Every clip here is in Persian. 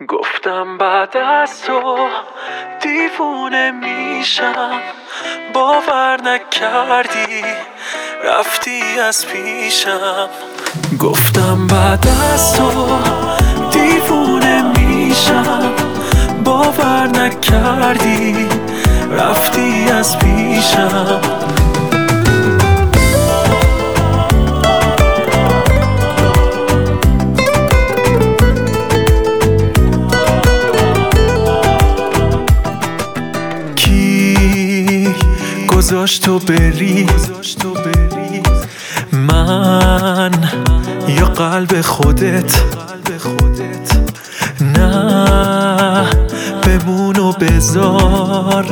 گفتم بعد از تو دیوونه میشم، باور نکردی رفتی از پیشم. گفتم بعد از تو دیوونه میشم، باور نکردی رفتی از پیشم. گذاشت تو بری، من یا قلب خودت؟ نه بمون و بذار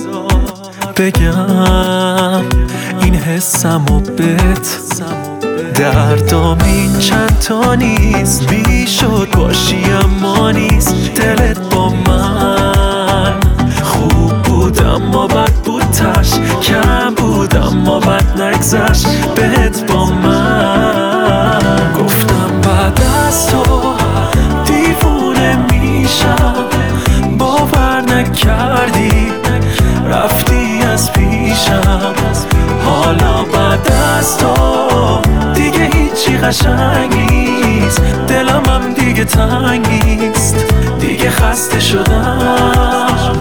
بگم این حسم و بت. دردام این چند تا نیست، بیشد باشی اما نیست. دلت با من خوب بود اما بد بود، تش کم بود اما بد نگذشت بهت با من. گفتم بعد از تو دیوونه میشم، باور نکردی رفتی از پیشم. حالا بعد از تو دیگه هیچی قشنگ نیست، دلم هم دیگه تنگ نیست، دیگه خسته شدم.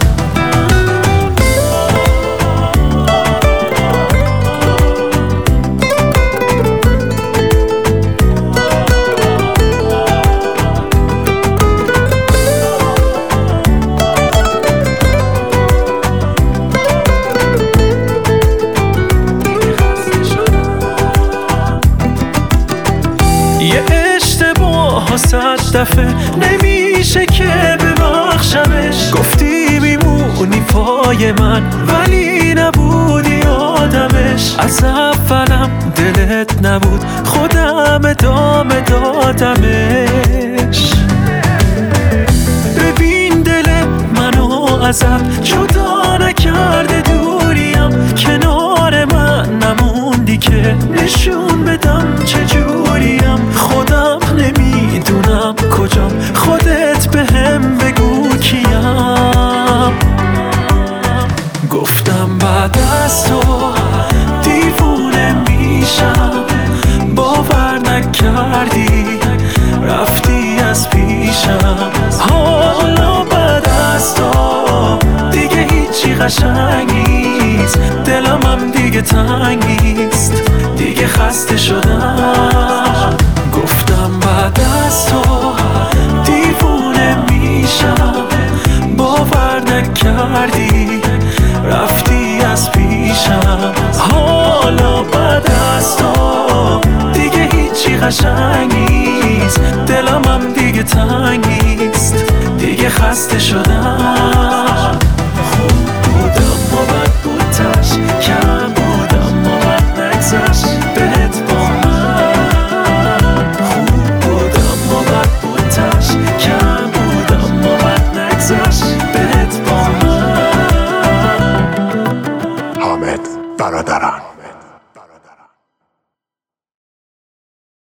یه اشتباه 100 دفعه نمیشه که ببخشمش. گفتی میمونی پای من ولی نبودی آدمش. از اولم دلت نبود، خودم ادامه دادمش. ببین دل منو ازت جدا نکرده دوریم، کنار من نموندی که نشون بدم چجوریم. خودم نمیدونم کجام، خودت بهم بگو کیم. گفتم بعد از تو دیوونه میشم، باور نکردی رفتی از پیشم. حالا بعد از تو دیگه هیچی قشنگ نیست، دلم هم دیگه تنگ نیست، دیگه خسته شدم. گفتم بعد از تو دیوونه میشم، باور نکردی رفتی از پیشم. حالا بعد از تو دیگه هیچی قشنگ نیست، دلم هم دیگه تنگ نیست، دیگه خسته شدم.